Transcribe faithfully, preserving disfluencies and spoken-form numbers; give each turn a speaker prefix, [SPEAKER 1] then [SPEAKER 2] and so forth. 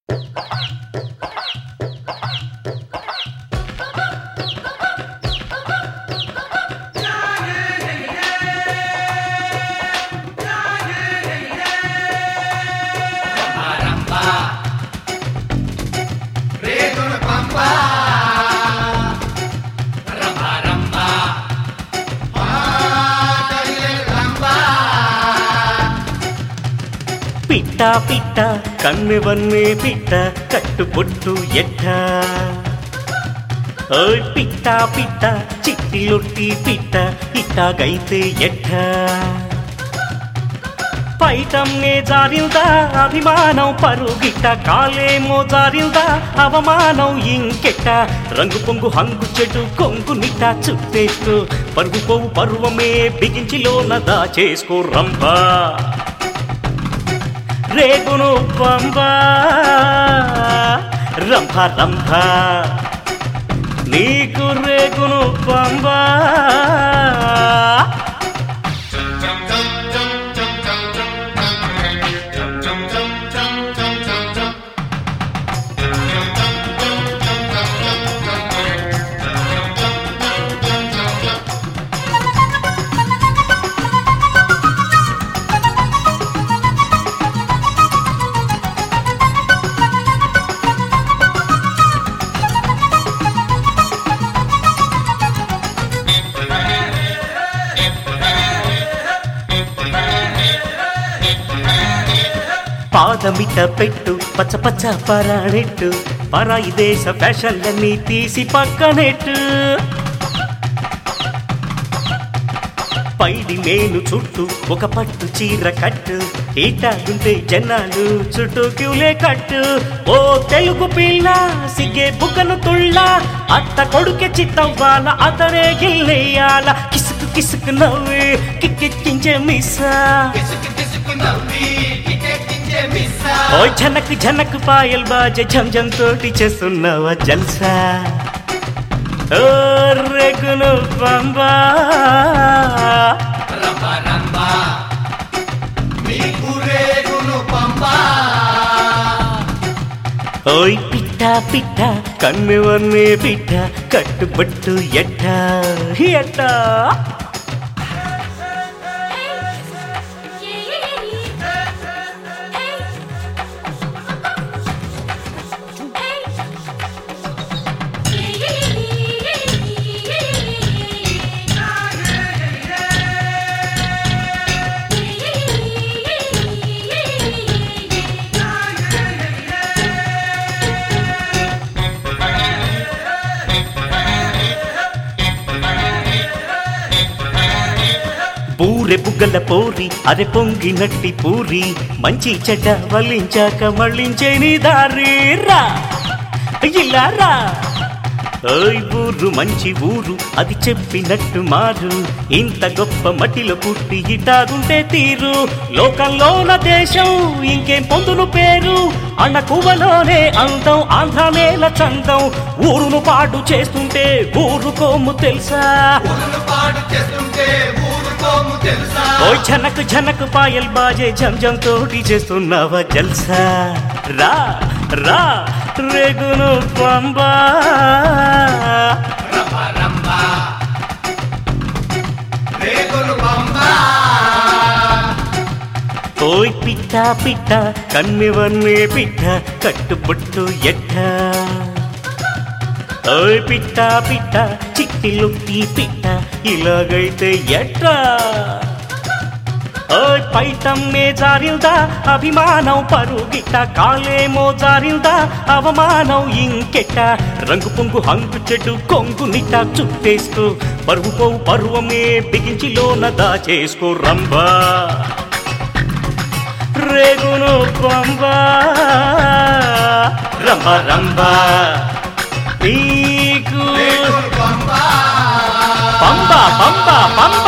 [SPEAKER 1] పిట్ట పిట్ట కన్నెవన్నే పిట్ట కట్టుబొట్టు ఎట్ట ఓయ్ పిట్ట పిట్ట చిట్టిలొట్టి పిట్ట ఇట్టాగైతే ఎట్ట పైటమ్నే జారిందా అభిమానం పరుగిట్ట కాలేమో జారిందా అవమానం ఇంకెట్ట రంగు పొంగు హంగు చెడు కొంగు నిట్ట చుట్టేస్తూ పరుగు పోవు పర్వమే బిగించిలోన దాచేసుకో రంభా రేగును పంబా రంభ రంభ నీకు రేగును పంబా పాదమిట పెట్టు పచ్చ పచ్చ పరాడెట్టు పరాయి దేశ ఫ్యాషన్లన్నీ తీసి పక్కనెట్టు పైడి మేను చుట్టూ ఒక పట్టు చీర కట్టు ఈటాగుంటే జనాలు చుట్టూ క్యూలే కట్టు ఓ తెలుగు పిల్ల సిగ్గే బుగ్గను తుళ్ళ అత్త కొడుకే చిత్తవ్వాల అతనే గిల్లేయాల కిసుకు కిసుకు నవ్వి కిక్కెక్కించే మిస్సా ఓ జనక్ జనక్ పాయల్ బాజే ఝం ఝం తోటి చేస్తున్నావా జల్సా ఓ రేగును పంబా
[SPEAKER 2] రంబా రంబా నీకు రేగును పంబా
[SPEAKER 1] ఓయ్ పిట్ట పిట్ట కన్నెవన్నే పిట్ట కట్టుబట్టు ఎట్ట ఎట్ట పూరె బుగ్గల పోరి అరె పొంగినట్టి పూరి మంచి చెడ్డ వల్లించాక మళ్ళించే నీ దారి రా ఇలా రా ఓయ్ ఊరు మంచి ఊరు అది చెప్పినట్టు మారు ఇంత గొప్ప మట్టిలో పుట్టి ఇటాగుంటే తీరు లోకంలోన దేశం ఇంకేం పొందును పేరు అన్నకువలోనే అందం ఆంధ్ర నేల చందం ఊరును పాడు చేస్తుంటే ఊరుకోము తెలుసా ఓయ్ ఝనక్ ఝనక్ పాయల్ బాజే ఝం ఝం తోటి చేస్తున్నావా జల్సా రా రా రేగును పంబా
[SPEAKER 2] రంబా రంబా రేగును పంబా
[SPEAKER 1] ఓయ్ పిట్ట పిట్ట కన్నెవన్నే పిట్ట కట్టుబొట్టు ఎట్ట ఓయ్ పిట్ట పిట్ట చిట్టిలొట్టి పిట్ట ఇలాగైతే ఎట్ట ఓయ్ పైటమ్మే జారిందా అభిమానం పరుగిట్ట కాలేమో జారిందా అవమానం ఇంకెట్ట రంగు పొంగు హంగు చెడు కొంగు నిట్ట చుట్టేస్తూ పరువు పోవు పర్వమే బిగించిలోన దాచేసుకో రంభా రేగును పంబా రంభ రంభ నీకు
[SPEAKER 2] పంబా
[SPEAKER 1] పంబా పంబా పంబా